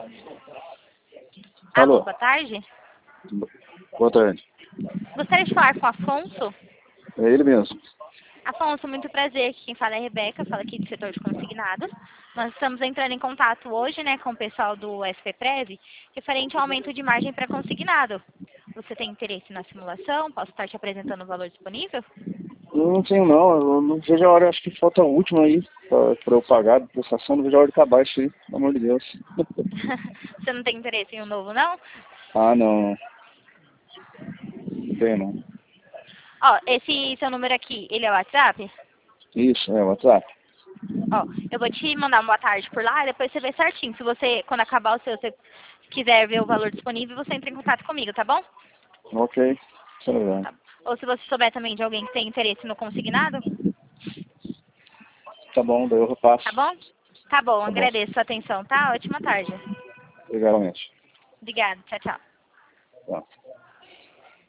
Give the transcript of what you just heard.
Alô, Alô. boa tarde. Boa tarde. Gostaria de falar com o Afonso. É ele mesmo. Afonso, muito prazer. Quem fala é a Rebeca, fala aqui do setor de consignados. Nós estamos entrando em contato hoje, né, com o pessoal do SPPrev, referente ao aumento de margem para consignado. Você tem interesse na simulação? Posso estar te apresentando o valor disponível? Não tenho não, eu não vejo a hora, acho que falta a última aí pra eu pagar a prestação, não vejo a hora de acabar isso aí, pelo amor de Deus. Você não tem interesse em um novo, não? Ah, não. Não tenho não. Ó, esse seu número aqui, ele é o WhatsApp? Isso, é WhatsApp. Ó, eu vou te mandar uma boa tarde por lá e depois você vê certinho. Se você, quando acabar o seu, você quiser ver o valor disponível, você entra em contato comigo, tá bom? Ok, isso é legal. Tá. Ou se você souber também de alguém que tem interesse no consignado, Tá bom, daí eu repasso. tá bom? Tá bom, Tá bom. agradeço a sua atenção, tá? Ótima tarde. Legalmente. Obrigada, tchau, tchau. Tá.